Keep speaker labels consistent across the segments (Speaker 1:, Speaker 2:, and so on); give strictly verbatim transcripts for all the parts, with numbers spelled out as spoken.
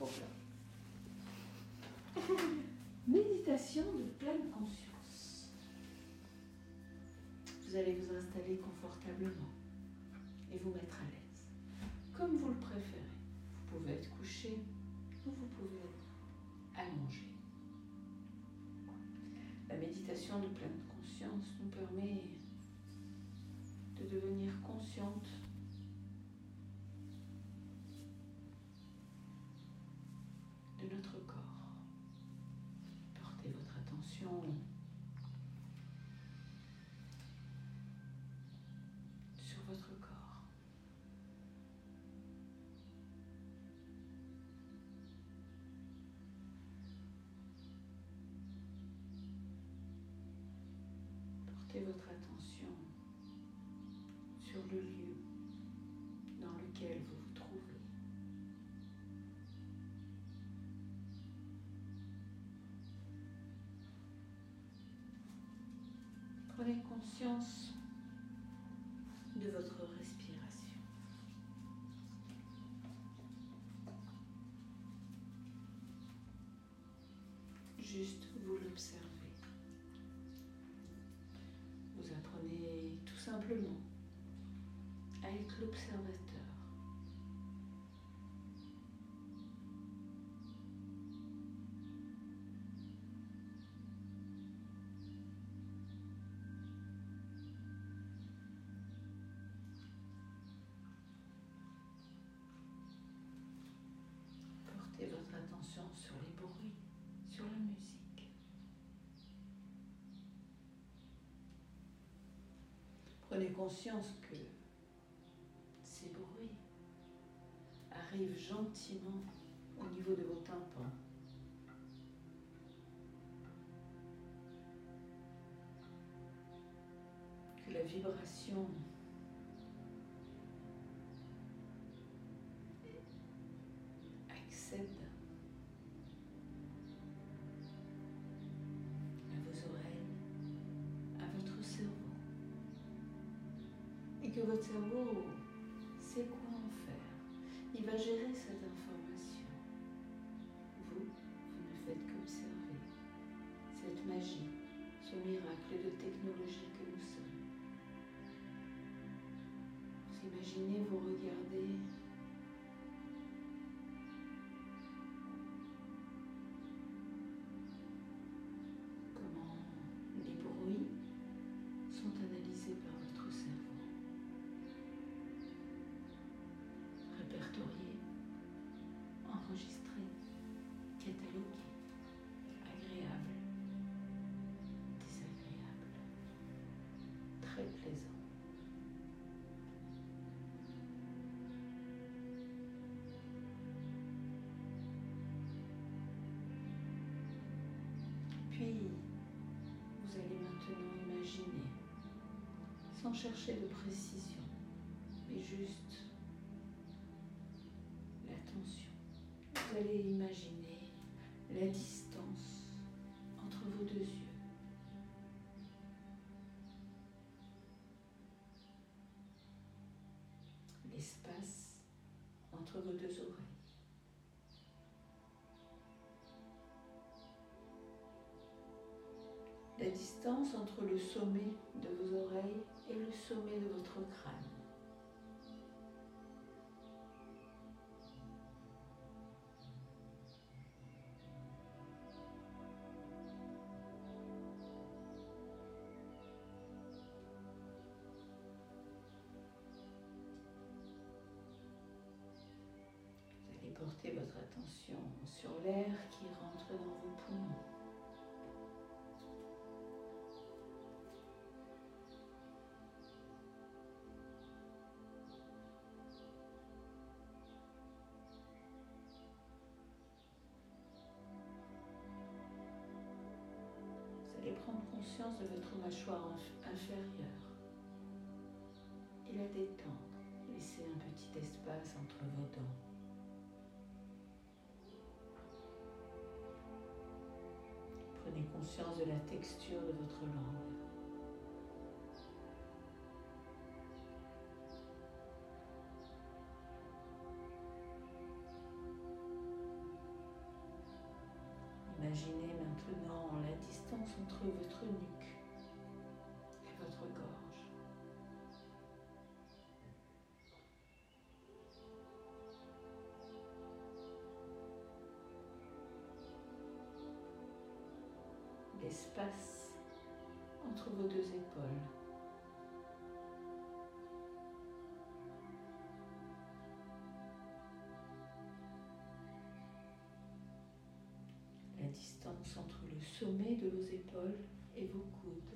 Speaker 1: trop bien. Méditation de pleine conscience. Vous allez vous installer confortablement et vous mettre à l'aise, comme vous le préférez. Vous pouvez être couché ou vous pouvez être allongé. La méditation de pleine conscience nous permet de devenir consciente de notre corps. Portez votre attention sur votre corps. Portez votre attention sur le lieu dans lequel vous vous trouvez. Prenez conscience de votre respiration. Juste vous l'observez. Vous apprenez tout simplement à être l'observateur. Portez votre attention sur les bruits, sur la musique. Prenez conscience que ces bruits arrivent gentiment au niveau de vos tympans. Que la vibration accède à vos oreilles, à votre cerveau. Et que votre cerveau sait quoi en faire. Il va gérer cette information. Vous, vous ne faites qu'observer cette magie, ce miracle de technologie que nous sommes. Vous imaginez, vous regardez comment les bruits sont analysés par votre cerveau. Répertorié, enregistré, catalogué, agréable, désagréable, très plaisant. Puis, vous allez maintenant imaginer, sans chercher de précision, mais juste l'attention. Vous allez imaginer la distance entre vos deux yeux. L'espace entre vos deux oreilles. La distance entre le sommet de vos oreilles et le sommet de votre crâne. Vous allez porter votre attention sur l'air qui rentre dans vos poumons. Vous allez prendre conscience de votre mâchoire inférieure et la détendre. Laissez un petit espace entre vos dents. Prenez conscience de la texture de votre langue. Imaginez maintenant la distance entre votre nuque et votre gorge. L'espace entre vos deux épaules. La distance entre le sommet de vos épaules et vos coudes.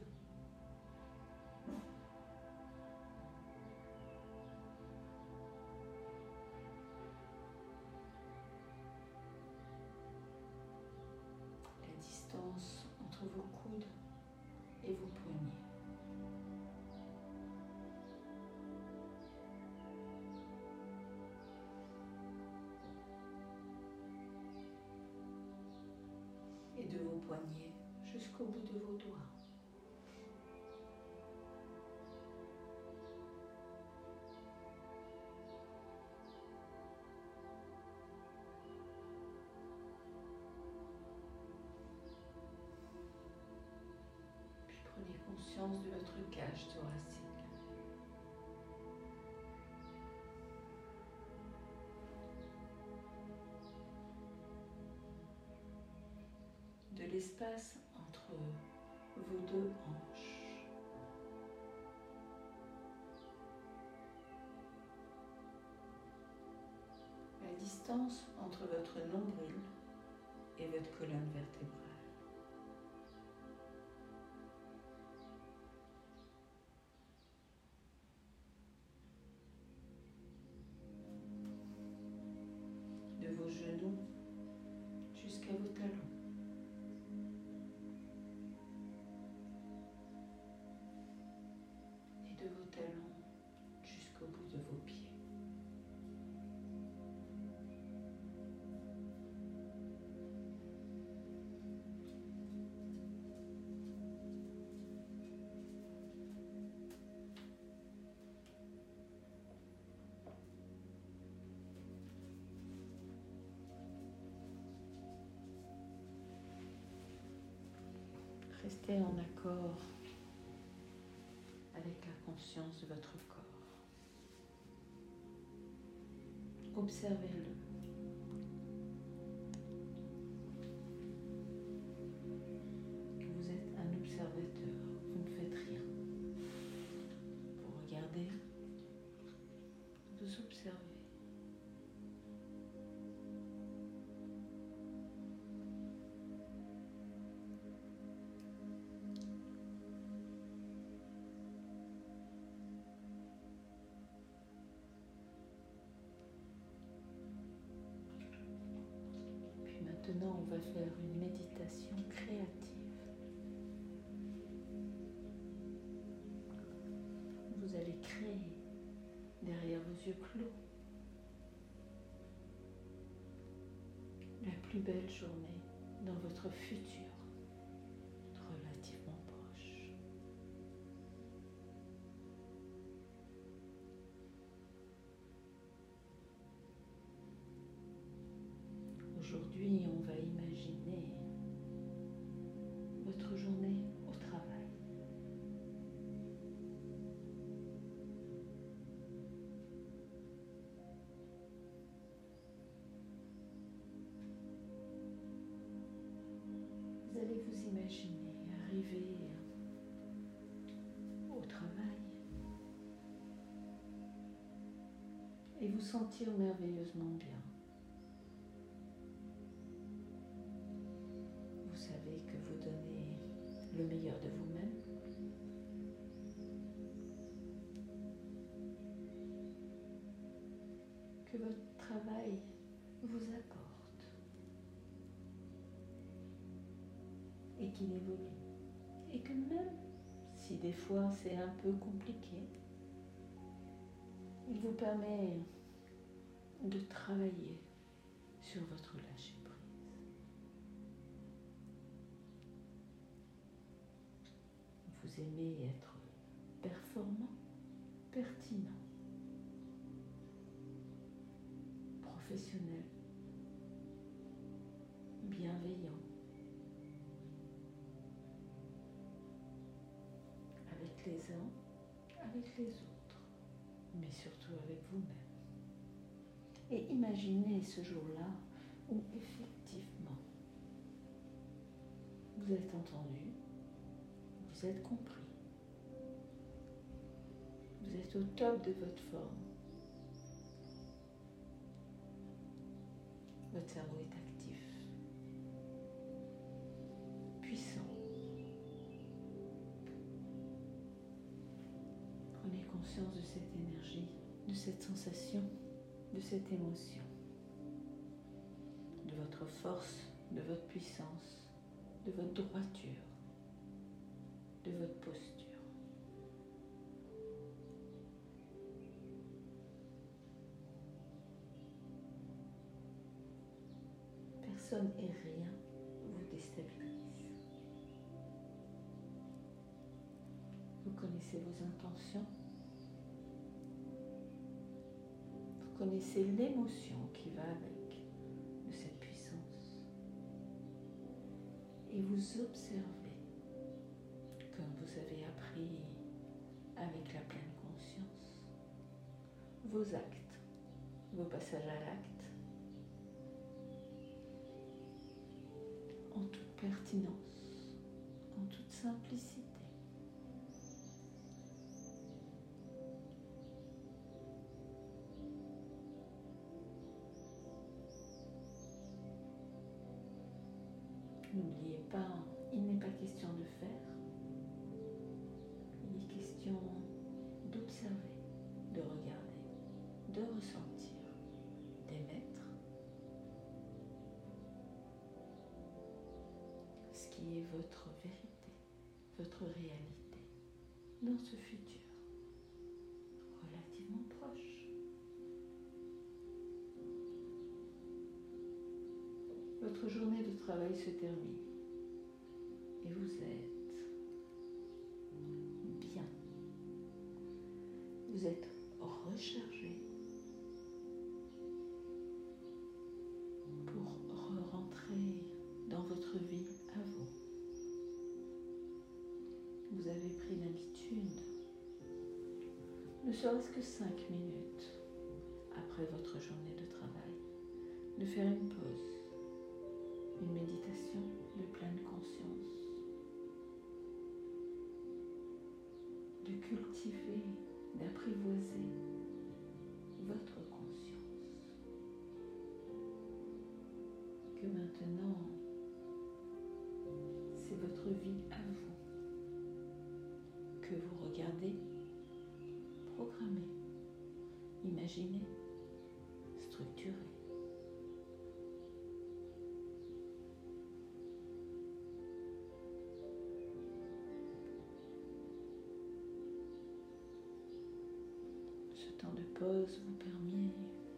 Speaker 1: La distance entre vos coudes et vos poignets. Et de vos poignets jusqu'au bout de vos doigts. Puis prenez conscience de votre cage thoracique. De l'espace entre vos deux hanches. La distance entre votre nombril et votre colonne vertébrale. De vos genoux jusqu'à vos talons. De vos talons jusqu'au bout de vos pieds. Restez en accord avec la conscience de votre corps. Observez-le. Vous êtes un observateur, vous ne faites rien. Vous regardez, vous observez. Maintenant, on va faire une méditation créative. Vous allez créer derrière vos yeux clos la plus belle journée dans votre futur relativement proche. Aujourd'hui, on va imaginer votre journée au travail. Vous allez vous imaginer arriver au travail et vous sentir merveilleusement bien. Vous savez que vous donnez le meilleur de vous-même. Que votre travail vous apporte et qu'il évolue. Et que même si des fois c'est un peu compliqué, il vous permet de travailler sur votre lâcher prise. Vous aimez être performant, pertinent, professionnel, bienveillant, les uns, avec les autres, mais surtout avec vous-même. Et imaginez ce jour-là où effectivement vous êtes entendu, vous êtes compris, vous êtes au top de votre forme, votre cerveau est actif, puissant. Prenez conscience de cette énergie, de cette sensation, de cette émotion, de votre force, de votre puissance, de votre droiture, de votre posture. Personne et rien vous déstabilise. Vous connaissez vos intentions. Vous connaissez l'émotion qui va avec de cette puissance. Et vous observez, comme vous avez appris avec la pleine conscience, vos actes, vos passages à l'acte, en toute pertinence, en toute simplicité. N'oubliez pas, il n'est pas question de faire, il est question d'observer, de regarder, de ressentir, d'émettre ce qui est votre vérité, votre réalité dans ce futur relativement proche. Votre journée de travail se termine et vous êtes bien. Vous êtes rechargé pour rentrer dans votre vie à vous. Vous avez pris l'habitude, ne serait-ce que cinq minutes après votre journée de travail, de faire une pause. Une méditation de pleine conscience, de cultiver, d'apprivoiser votre conscience. Que maintenant, c'est votre vie à vous, que vous regardez, programmez, imaginez, structurez. Temps de pause vous permet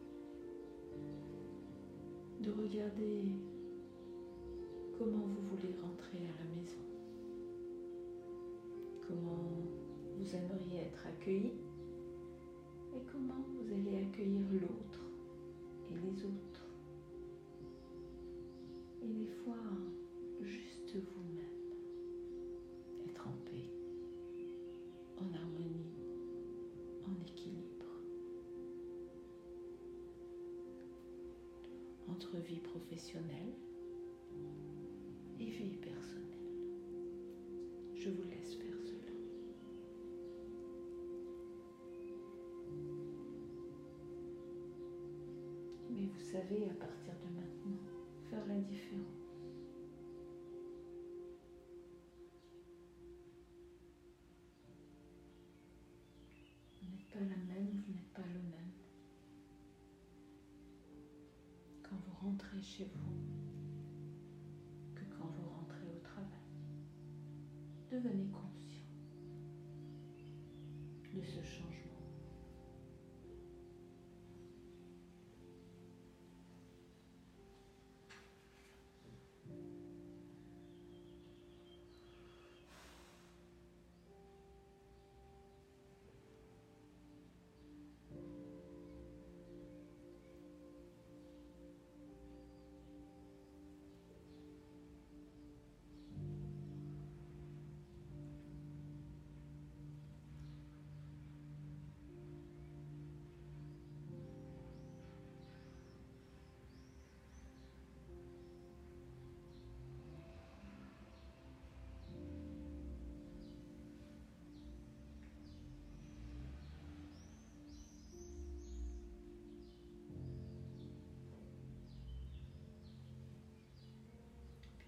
Speaker 1: de regarder comment vous voulez rentrer à la maison, comment vous aimeriez être accueilli et comment vous allez accueillir l'autre et les autres. Et des fois, juste vous-même, être en paix, en harmonie, en équilibre. Entre vie professionnelle et vie personnelle. Je vous laisse faire cela. Mais vous savez, à partir de maintenant, faire la différence. Vous n'êtes pas la même, vous n'êtes pas le même. Quand vous rentrez chez vous, que quand vous rentrez au travail. Devenez conscient de ce changement.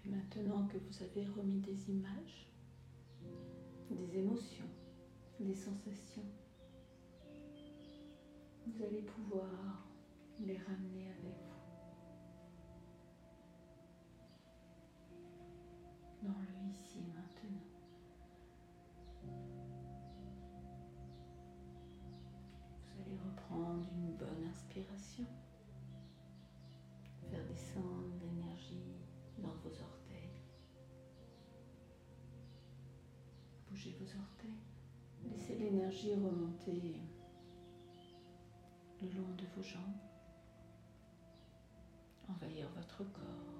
Speaker 1: Et maintenant que vous avez remis des images, des émotions, des sensations, vous allez pouvoir les ramener avec vous dans le ici et maintenant. Vous allez reprendre une bonne inspiration, faire descendre l'énergie dans vos orteils. Bougez vos orteils. Laissez l'énergie remonter le long de vos jambes, envahir votre corps,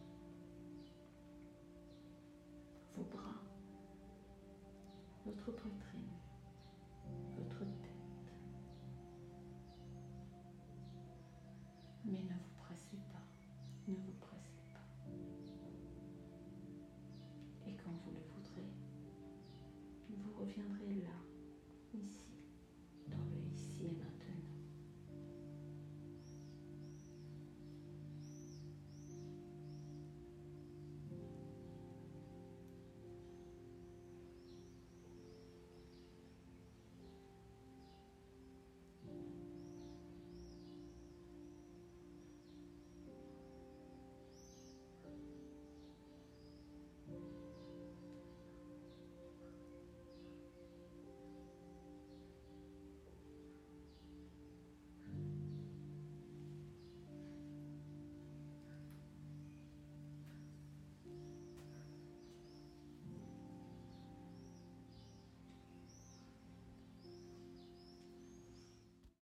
Speaker 1: vos bras, votre poitrine.